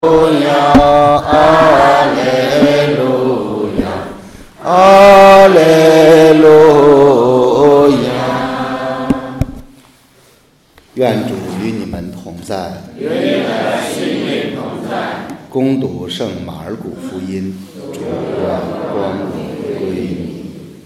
阿肋路亚，阿肋路亚。愿主与你们同在， 与你的心灵同在。 恭读圣马尔谷福音，主愿光荣归你。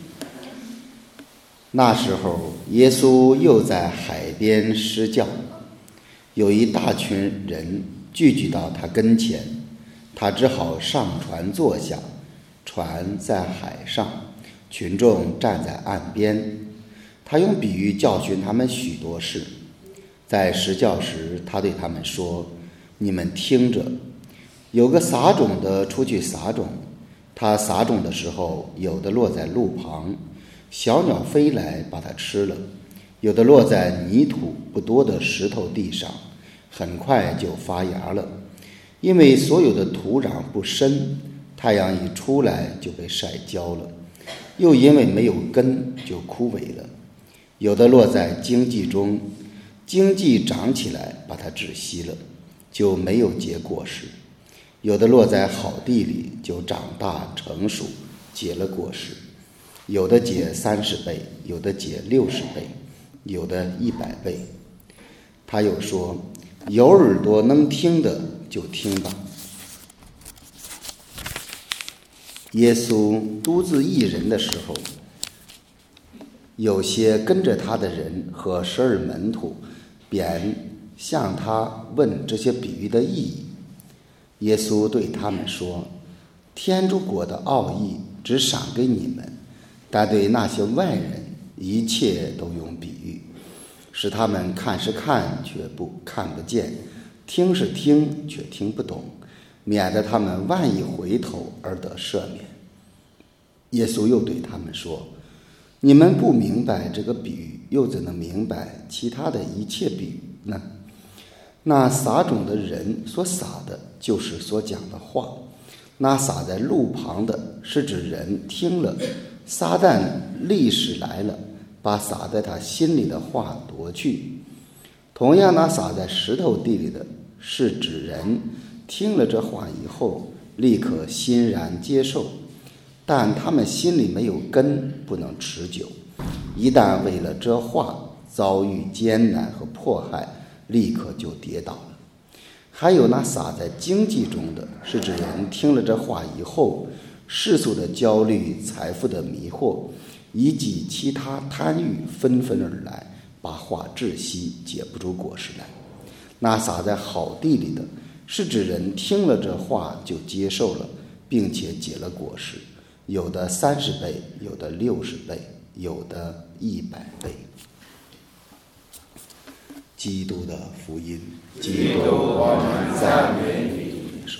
那时候，耶稣又在海边施教，有一大群人聚集到他跟前，他只好上船坐下，船在海上，群众站在岸边。他用比喻教训他们许多事。在施教时，他对他们说：你们听着，有个撒种的出去撒种，他撒种的时候，有的落在路旁，小鸟飞来把它吃了；有的落在泥土不多的石头地上，很快就发芽了，因为所有的土壤不深，太阳一出来就被晒焦了，又因为没有根就枯萎了。有的落在荆棘中，荆棘长起来把它窒息了，就没有结果实；有的落在好地里，就长大成熟，结了果实。有的结30倍，有的结60倍，有的100倍。他又说：有耳朵能听的就听吧。耶稣独自一人的时候，有些跟着他的人和12门徒便向他问这些比喻的意义。耶稣对他们说：天主国的奥义只赏给你们，但对那些外人一切都用比喻，使他们看是看却看不见，听是听却听不懂，免得他们万一回头而得赦免。耶稣又对他们说：你们不明白这个比喻，又怎能明白其他的一切比喻呢？那撒种的人所撒的就是所讲的话，那撒在路旁的是指人听了，撒旦立时来了，把撒在他心里的话夺去。同样，那撒在石头地里的是指人听了这话以后，立刻欣然接受，但他们心里没有根，不能持久，一旦为了这话遭遇艰难和迫害，立刻就跌倒了。还有那撒在荆棘中的是指人听了这话以后，世俗的焦虑、财富的迷惑以及其他贪欲纷纷而来，把话窒息，结不出果实来。那撒在好地里的是指人听了这话就接受了，并且结了果实，有的30倍，有的60倍，有的100倍。基督的福音。 基督，我们赞美你。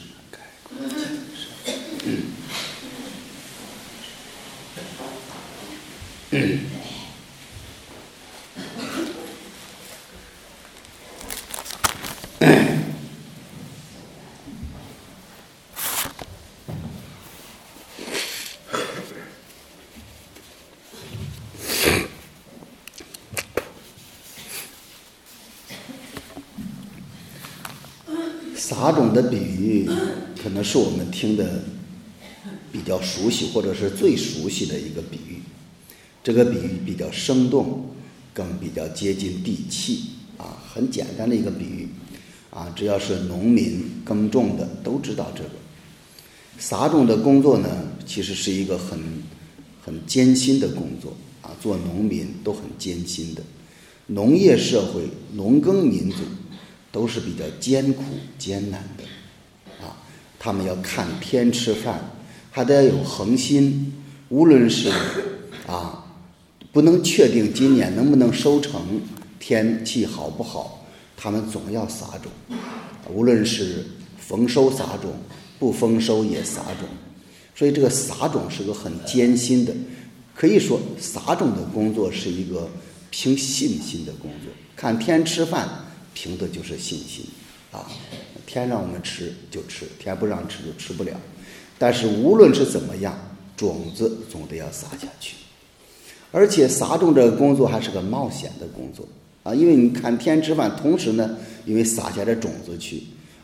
撒种的比喻可能是我们听的比较熟悉，或者是最熟悉的一个比喻。这个比喻比较生动，更比较接近地气啊，很简单的一个比喻啊，只要是农民耕种的都知道这个。撒种的工作呢，其实是一个很艰辛的工作啊，做农民都很艰辛的。农业社会、农耕民族都是比较艰苦艰难的啊，他们要看天吃饭，还得有恒心，无论是不能确定今年能不能收成，天气好不好，他们总要撒种，无论是丰收撒种，不丰收也撒种。所以这个撒种是个很艰辛的，可以说撒种的工作是一个凭信心的工作。看天吃饭凭的就是信心啊，天让我们吃就吃，天不让吃就吃不了。但是无论是怎么样，种子总得要撒下去。而且撒种这个工作还是个冒险的工作啊，因为你看天吃饭，同时呢，因为撒下这种子去，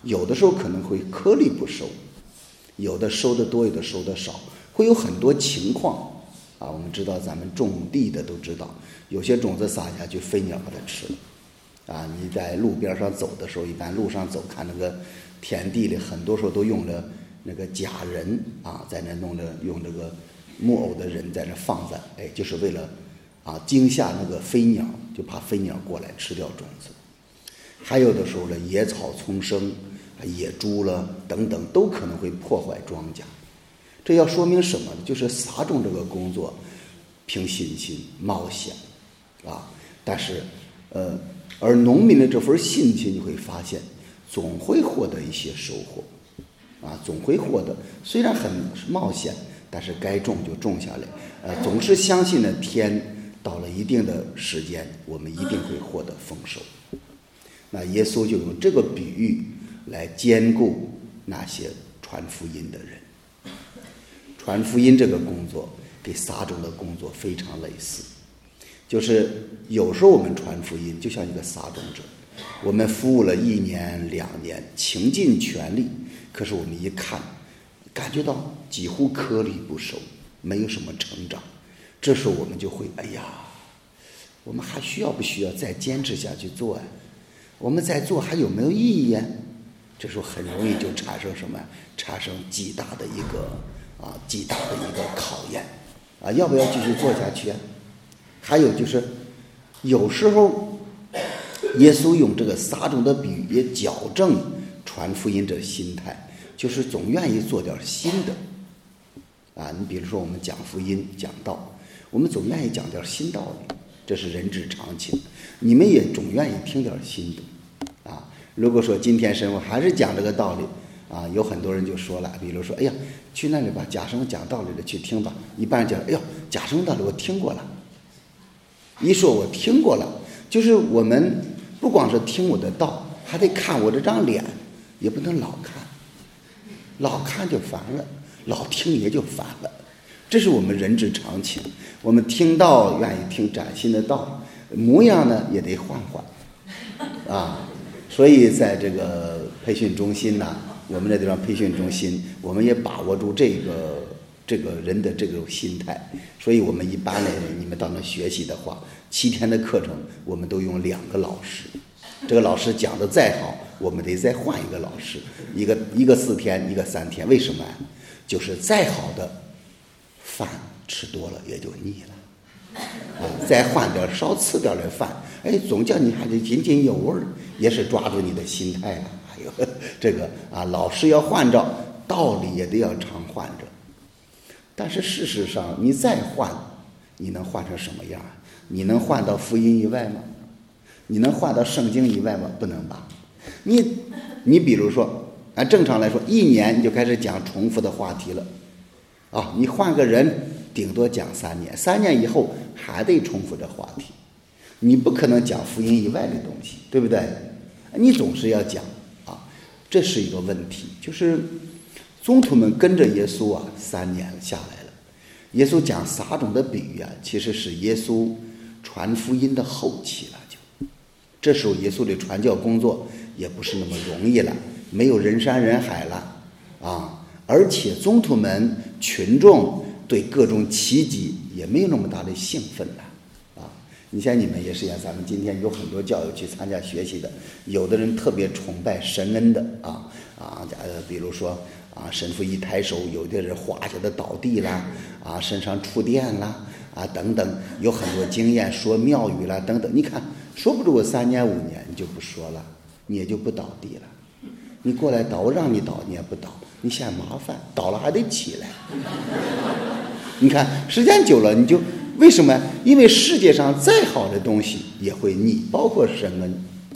有的时候可能会颗粒不收，有的收的多，有的收的少，会有很多情况啊。我们知道咱们种地的都知道，有些种子撒下去，飞鸟把它吃了啊。你在路边上走的时候，一般路上走看那个田地里，很多时候都用了那个假人啊，在那用这个木偶的人在那放在，就是为了惊吓那个飞鸟，就怕飞鸟过来吃掉种子。还有的时候呢，野草丛生，野猪了等等，都可能会破坏庄稼。这要说明什么呢？就是撒种这个工作凭信心冒险啊。但是而农民的这份信心，你会发现总会获得一些收获啊，总会获得，虽然很冒险，但是该种就种下来。总是相信了天，到了一定的时间，我们一定会获得丰收。那耶稣就用这个比喻来兼顾那些传福音的人。传福音这个工作跟撒种的工作非常类似，就是有时候我们传福音就像一个撒种者，我们服务了1年2年，倾尽全力，可是我们一看，感觉到几乎颗粒不收，没有什么成长。这时候我们就会，我们还需要不需要再坚持下去做呀？我们再做还有没有意义呀？这时候很容易就产生什么？产生极大的一个考验啊！要不要继续做下去啊？还有就是有时候耶稣用这个撒种的比喻也矫正传福音这心态，就是总愿意做点新的啊。你比如说我们讲福音讲道，我们总愿意讲点新道理，这是人之常情。你们也总愿意听点新的啊。如果说今天神父还是讲这个道理啊，有很多人就说了，比如说去那里吧，贾生讲道理的去听吧。一般人讲贾生道理我听过了，一说我听过了，就是我们不光是听我的道，还得看我这张脸，也不能老看，老看就烦了，老听也就烦了。这是我们人之常情，我们听道愿意听崭新的道，模样呢也得换换啊。所以在这个培训中心呢，我们的地方培训中心，我们也把握住这个人的这种心态。所以我们一般呢，你们到那学习的话，7天的课程我们都用2个老师，这个老师讲的再好，我们得再换一个老师，一个4天，一个3天。为什么呀？就是再好的饭吃多了也就腻了再换点稍次点的饭，总叫你还得津津有味，也是抓住你的心态了。还有这个老师要换着，道理也得要常换着。但是事实上你再换，你能换成什么样？你能换到福音以外吗？你能换到圣经以外吗？不能吧。你比如说正常来说1年你就开始讲重复的话题了你换个人顶多讲3年，3年以后还得重复这话题，你不可能讲福音以外的东西，对不对？你总是要讲这是一个问题。就是宗徒们跟着耶稣3年下来了，耶稣讲撒种的比喻其实是耶稣传福音的后期了。这时候耶稣的传教工作也不是那么容易了，没有人山人海了而且宗徒们群众对各种奇迹也没有那么大的兴奋了你像你们也是一样，咱们今天有很多教友去参加学习的，有的人特别崇拜神恩的比如说神父一抬手，有的人滑下的倒地啦身上触电啦等等，有很多经验说妙语啦等等。你看说不住我3年5年你就不说了，你也就不倒地了。你过来倒，我让你倒你也不倒，你嫌麻烦，倒了还得起来。你看时间久了你就为什么？因为世界上再好的东西也会腻，包括神恩。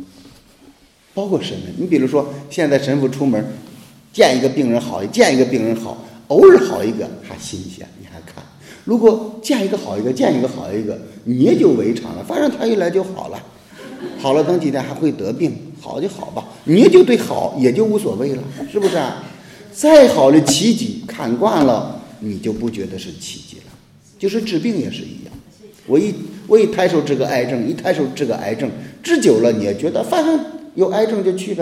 你比如说现在神父出门见一个病人好，见一个病人好，偶尔好一个还新鲜，你还看。如果见一个好一个，见一个好一个，你也就围常了，反正他一来就好了，好了等几天还会得病，好就好吧，你也就对好也就无所谓了，是不是再好的奇迹看惯了，你就不觉得是奇迹了。就是治病也是一样，我一抬手治个癌症，一抬手治个癌症，治久了你也觉得反正有癌症就去呗，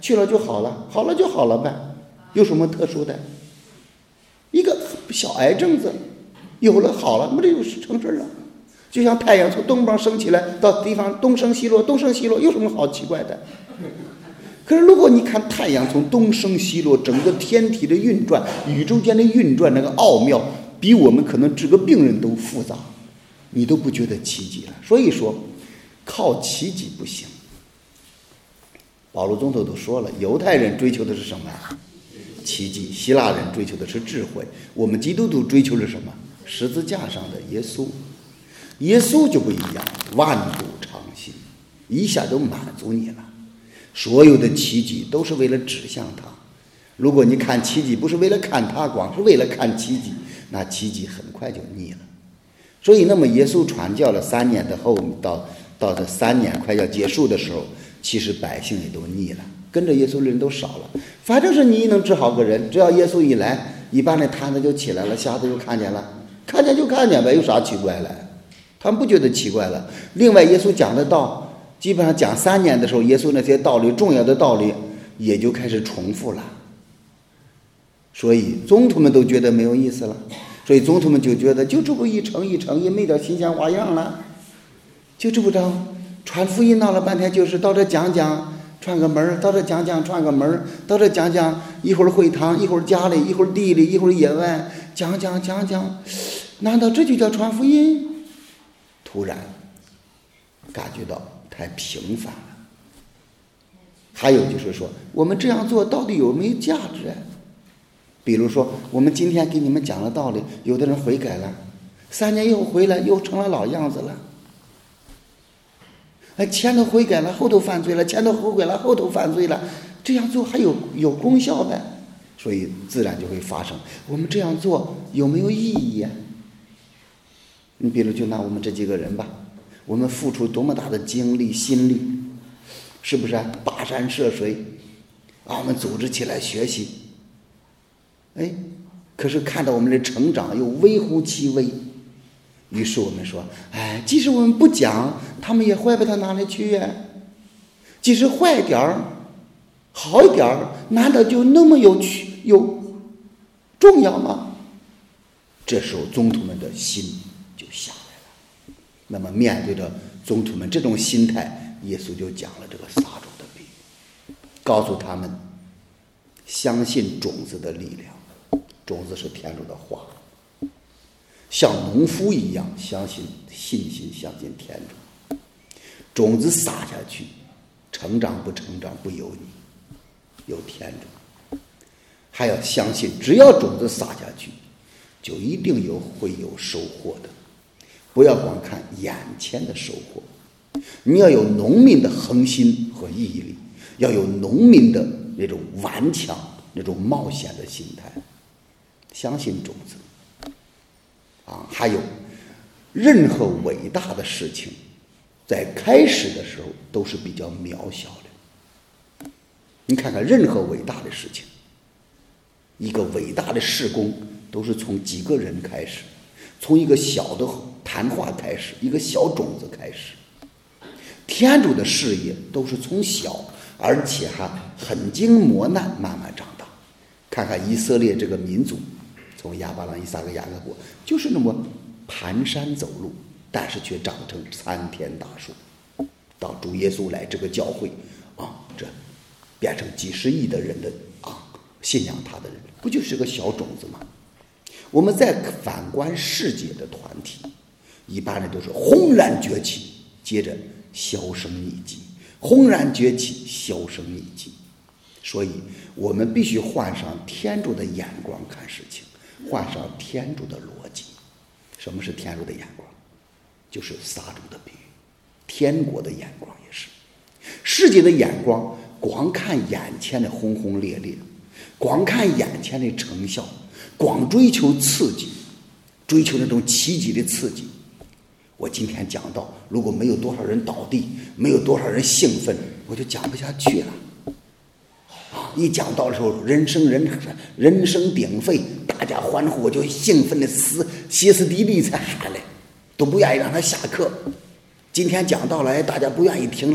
去了就好了，好了就好了呗，有什么特殊的？一个小癌症子有了好了，那就成事了。就像太阳从东方升起来，到地方东升西落，东升西落，有什么好奇怪的？可是如果你看太阳从东升西落，整个天体的运转，宇宙间的运转，那个奥妙比我们可能治个病人都复杂，你都不觉得奇迹了。所以说靠奇迹不行。保罗宗徒都说了，犹太人追求的是什么？奇迹。希腊人追求的是智慧，我们基督徒追求的是什么？十字架上的耶稣。耶稣就不一样，万古长新，一下就满足你了。所有的奇迹都是为了指向他。如果你看奇迹不是为了看他，光是为了看奇迹，那奇迹很快就腻了。所以那么耶稣传教了3年的后，到这3年快要结束的时候，其实百姓也都腻了，跟着耶稣的人都少了。反正是你能治好个人，只要耶稣一来，一般的摊子就起来了，瞎子就看见了，看见就看见呗，有啥奇怪了？他们不觉得奇怪了。另外耶稣讲的道基本上讲3年的时候，耶稣那些道理，重要的道理也就开始重复了，所以宗徒们都觉得没有意思了。所以宗徒们就觉得就这不一成一成，也没点新鲜花样了，就这么着传福音闹了半天，就是到这讲讲串个门，到这讲讲串个门，到这讲讲，一会儿会堂，一会儿家里，一会儿地里，一会儿野外，讲，难道这就叫传福音？突然感觉到太平凡了。还有就是说，我们这样做到底有没有价值啊？比如说我们今天给你们讲了道理，有的人悔改了，3年以后回来又成了老样子了。前头悔改了，后头犯罪了，前头悔改了，后头犯罪了，这样做还有功效呗？所以自然就会发生，我们这样做有没有意义呀？你比如就拿我们这几个人吧，我们付出多么大的精力心力，是不是啊？跋山涉水啊，我们组织起来学习，可是看到我们的成长又微乎其微，于是我们说，即使我们不讲，他们也坏不到哪里去呀。即使坏点儿好一点儿，难道就那么有重要吗？这时候宗徒们的心就下来了。那么面对着宗徒们这种心态，耶稣就讲了这个撒种的比喻，告诉他们相信种子的力量。种子是天主的话，像农夫一样信心相信天主。种子撒下去，成长不成长不由你，有天主。还要相信，只要种子撒下去，就一定会有收获的。不要光看眼前的收获，你要有农民的恒心和毅力，要有农民的那种顽强、那种冒险的心态。相信种子还有任何伟大的事情在开始的时候都是比较渺小的。你看看任何伟大的事情，一个伟大的事工都是从几个人开始，从一个小的谈话开始，一个小种子开始。天主的事业都是从小而且还很经磨难慢慢长大。看看以色列这个民族，从亚伯拉罕、以撒和雅各伯就是那么蹒跚走路，但是却长成参天大树。到主耶稣来这个教会这变成几十亿的人的信仰他的人，不就是个小种子吗？我们再反观世界的团体，一般人都是轰然崛起，接着销声匿迹，轰然崛起，销声匿迹。所以我们必须换上天主的眼光看事情，换上天主的逻辑。什么是天主的眼光？就是撒种的比喻。天国的眼光也是。世界的眼光光看眼前的轰轰烈烈，光看眼前的成效，光追求刺激，追求那种奇迹的刺激。我今天讲到，如果没有多少人倒地，没有多少人兴奋，我就讲不下去了。一讲到的时候，人声鼎沸，大家欢呼，我就兴奋的歇斯底里才喊来，都不愿意让他下课。今天讲到了，大家不愿意听了，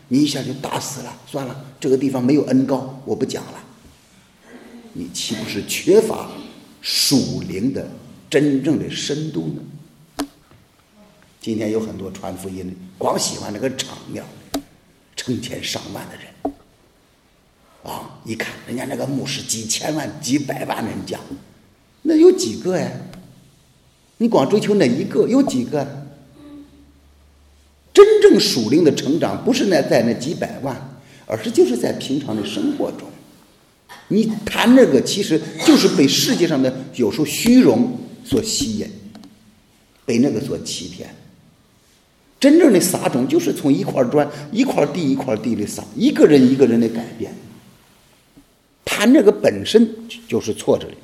你一下就打死了，算了，这个地方没有恩膏，我不讲了。你岂不是缺乏属灵的真正的深度呢？今天有很多传福音的，光喜欢那个场面，成千上万的人啊！一看人家那个牧师几千万几百万人讲，那有几个呀？你光追求那一个，有几个？真正属灵的成长不是在那几百万，而是就是在平常的生活中。你谈这个其实就是被世界上的有时候虚荣所吸引，被那个所欺骗。真正的撒种就是从一块砖一块地一块地里撒，一个人一个人的改变。谈这个本身就是错着的。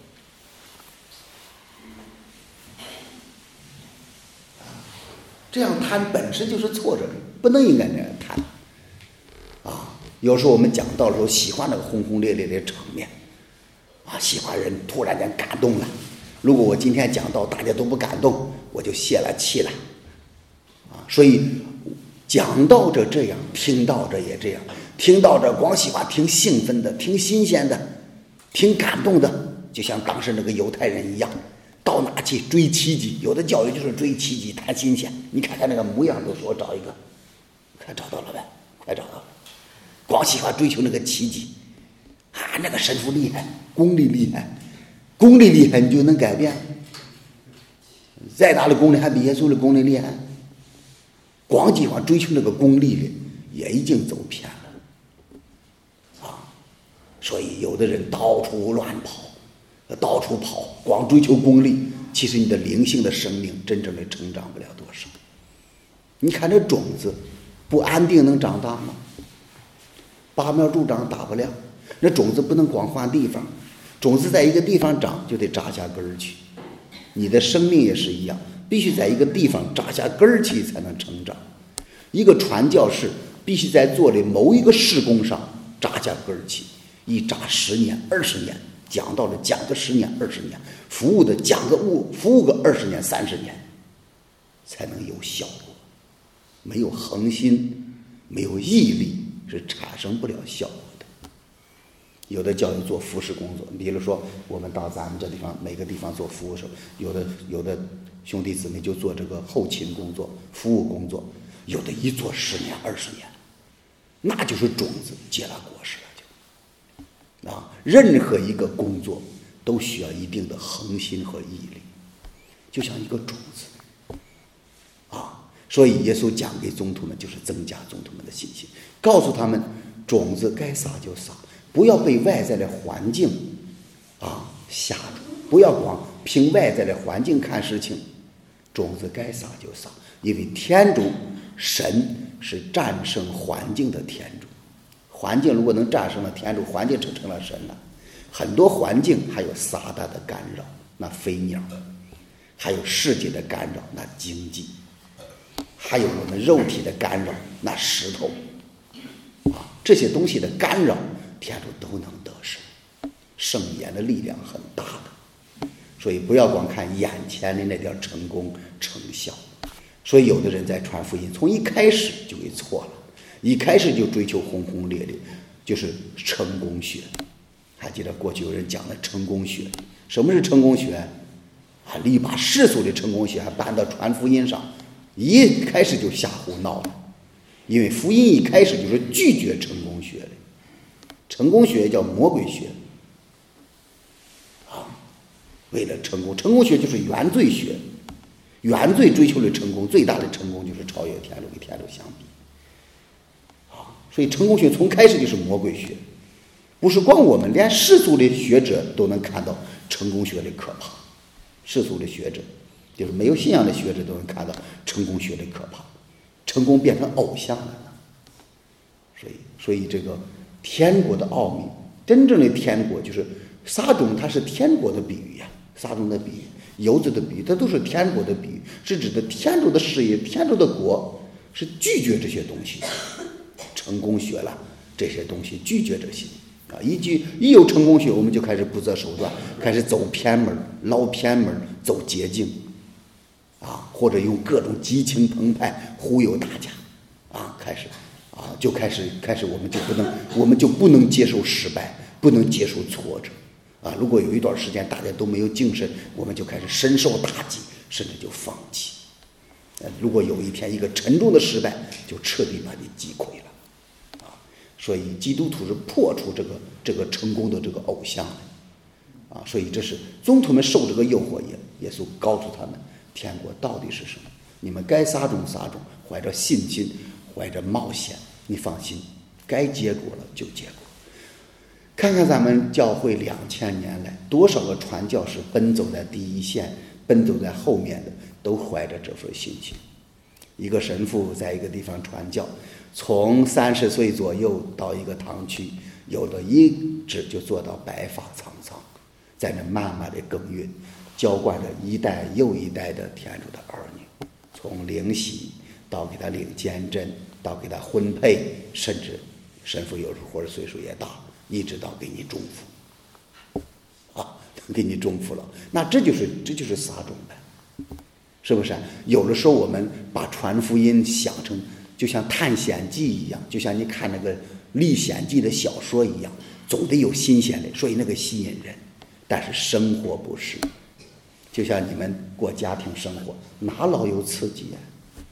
这样谈本身就是错着的，不能应该那样谈啊！有时候我们讲到的时候，喜欢那个轰轰烈烈的场面啊，喜欢人突然间感动了。如果我今天讲到大家都不感动，我就泄了气了啊！所以讲到这样，听到这也这样，听到这光喜欢听兴奋的、听新鲜的、听感动的，就像当时那个犹太人一样。到哪去追奇迹？有的教育就是追奇迹，谈新鲜。你看看那个模样，都说找一个，快找到了呗，快找到了。光喜欢追求那个奇迹啊，那个神父厉害，功力厉害，功力厉害你就能改变。再大的功力还比耶稣的功力厉害。光喜欢追求那个功力的，也已经走偏了啊。所以有的人到处乱跑。到处跑，光追求功利，其实你的灵性的生命真正的成长不了多少。你看这种子不安定能长大吗？拔苗助长打不了。那种子不能光换地方，种子在一个地方长就得扎下根儿去。你的生命也是一样，必须在一个地方扎下根儿去才能成长。一个传教士必须在做的某一个事工上扎下根儿去，一扎10年20年。讲到了讲个10年20年，服务个20年30年，才能有效果。没有恒心，没有毅力，是产生不了效果的。有的教育做服侍工作，比如说我们到咱们这地方每个地方做服务时候，有的兄弟姊妹就做这个后勤工作、服务工作，有的一做10年20年，那就是种子结了果实了。啊，任何一个工作都需要一定的恒心和毅力，就像一个种子啊。所以耶稣讲给宗徒们，就是增加宗徒们的信心，告诉他们种子该撒就撒，不要被外在的环境啊吓住，不要光凭外在的环境看事情，种子该撒就撒，因为天主神是战胜环境的天主。环境如果能战胜了天主，环境就成了神了。很多环境还有撒旦的干扰，那飞鸟，还有世界的干扰，那经济，还有我们肉体的干扰，那石头啊，这些东西的干扰，天主都能得胜。圣言的力量很大的，所以不要光看眼前的那点成功成效。所以有的人在传福音，从一开始就给错了。一开始就追求轰轰烈烈，就是成功学。还记得过去有人讲的成功学？什么是成功学？啊，你把世俗的成功学还搬到传福音上，一开始就瞎胡闹了。因为福音一开始就是拒绝成功学的，成功学叫魔鬼学啊。为了成功，成功学就是原罪学，原罪追求的成功，最大的成功就是超越天主，与天主相比。所以成功学从开始就是魔鬼学，不是光我们，连世俗的学者都能看到成功学的可怕。世俗的学者就是没有信仰的学者都能看到成功学的可怕，成功变成偶像了呢。所以这个天国的奥秘，真正的天国就是撒种，它是天国的比喻呀，撒种的比喻，游子的比喻，它都是天国的比喻，是指的天主的事业，天主的国是拒绝这些东西。成功学了这些东西，拒绝这些啊！一有成功学，我们就开始不择手段，开始走偏门、捞偏门、走捷径啊，或者用各种激情澎湃忽悠大家啊，开始啊就开始我们就不能接受失败，不能接受挫折啊！如果有一段时间大家都没有精神，我们就开始深受打击，甚至就放弃。如果有一天一个沉重的失败，就彻底把你击溃了啊！所以基督徒是破除这个成功的这个偶像的啊！所以这是宗徒们受这个诱惑，耶稣告诉他们，天国到底是什么？你们该撒种撒种，怀着信心，怀着冒险，你放心，该结果了就结果。看看咱们教会2000年来，多少个传教士奔走在第一线，奔走在后面的，都怀着这份信心。一个神父在一个地方传教，从30岁左右到一个堂区，有的一直就做到白发苍苍，在那慢慢的耕耘，浇灌着一代又一代的天主的儿女，从领洗到给他领监证，到给他婚配，甚至神父有时候或者岁数也大，一直到给你中福啊，给你中福了。那这就是撒种呗，是不是？有的时候我们把传福音想成就像探险记一样，就像你看那个历险记的小说一样，总得有新鲜的，所以那个吸引人。但是生活不是，就像你们过家庭生活，哪老有刺激呀？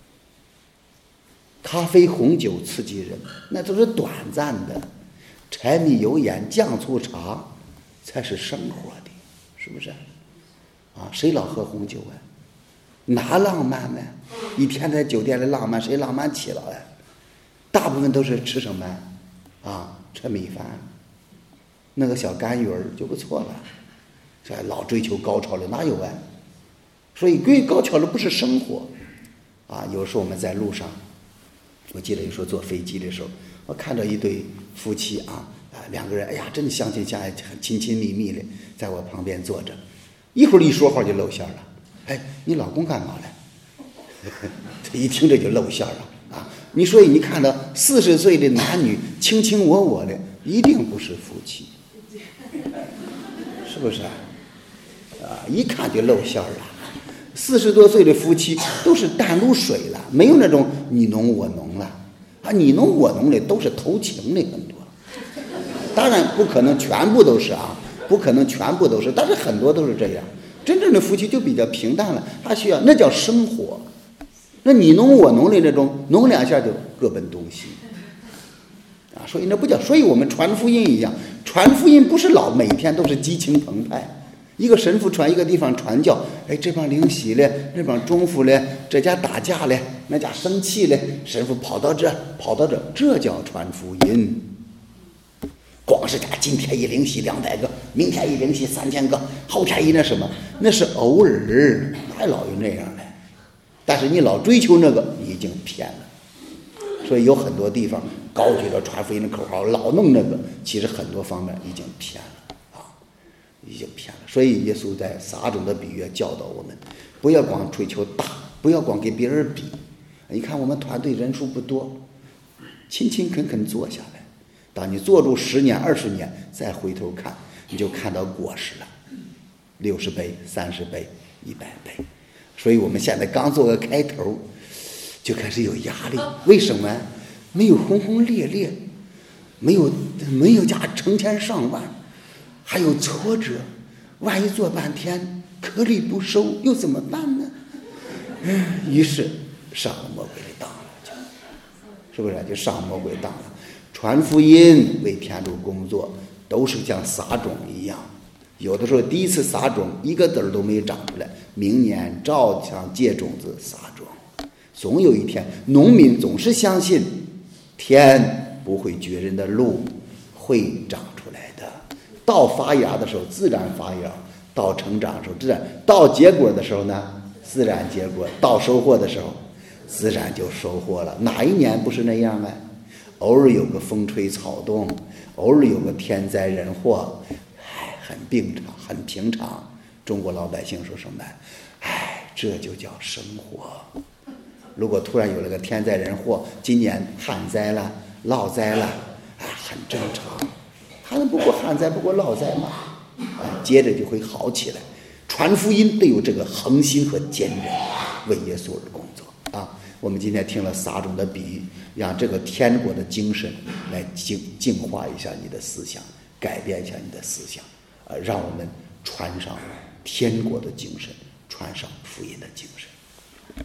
咖啡红酒刺激人，那都是短暂的，柴米油盐酱醋茶才是生活的，是不是啊？谁老喝红酒啊？哪浪漫呢？一天在酒店里浪漫，谁浪漫起了呀？大部分都是吃什么啊？吃米饭，那个小干鱼儿就不错了。这老追求高潮了，哪有啊？所以最高潮的不是生活啊。有时候我们在路上，我记得有时候坐飞机的时候，我看到一对夫妻啊，两个人，哎呀，真的相亲相爱，很亲亲密密的，在我旁边坐着，一会儿一说话就露馅了。哎，你老公干嘛嘞？这一听这就露馅了啊！所以你看到40岁的男女卿卿我我的，一定不是夫妻，是不是啊？一看就露馅了。40多岁的夫妻都是淡如水了，没有那种你侬我侬了啊！你侬我侬的都是偷情的很多，当然不可能全部都是啊，不可能全部都是，但是很多都是这样。真正的夫妻就比较平淡了，他需要那叫生活。那你侬我侬的那种侬两下就各奔东西啊！所以那不叫，所以我们传福音一样，传福音不是老每天都是激情澎湃。一个神父传一个地方传教，哎，这帮领洗嘞，那帮中妇嘞，这家打架嘞，那家生气嘞，神父跑到这，这叫传福音。光是今天一领洗200个，明天一领洗3000个，后天一那什么，那是偶尔，哪老有那样的？但是你老追求那个，你已经偏了。所以有很多地方高举着传福音的口号，老弄那个，其实很多方面已经偏了。已经偏了。所以耶稣在撒种的比喻教导我们，不要光追求大，不要光跟别人比。你看我们团队人数不多，勤勤恳恳做下来，当你做住10年20年，再回头看，你就看到果实了，60倍30倍100倍。所以我们现在刚做个开头，就开始有压力。为什么？没有轰轰烈烈，没有加成千上万，还有挫折，万一做半天颗粒不收，又怎么办呢？于是上了魔鬼的当了，是不是？就上魔鬼当了。传福音为天主工作，都是像撒种一样，有的时候第一次撒种一个籽儿都没长出来，明年照常借种子撒种。总有一天，农民总是相信天不会绝人的路，会长出来的。到发芽的时候自然发芽，到成长的时候自然，到结果的时候呢自然结果，到收获的时候自然就收获了。哪一年不是那样啊？偶尔有个风吹草动，偶尔有个天灾人祸，很平常。中国老百姓说什么？这就叫生活。如果突然有了个天灾人祸，今年旱灾了涝灾了，很正常。他们不过旱灾不过涝灾嘛，接着就会好起来。传福音得有这个恒心和坚韧，为耶稣而工作啊！ 我们今天听了撒种的比喻，让这个天国的精神来净化一下你的思想，改变一下你的思想，让我们穿上天国的精神，穿上福音的精神。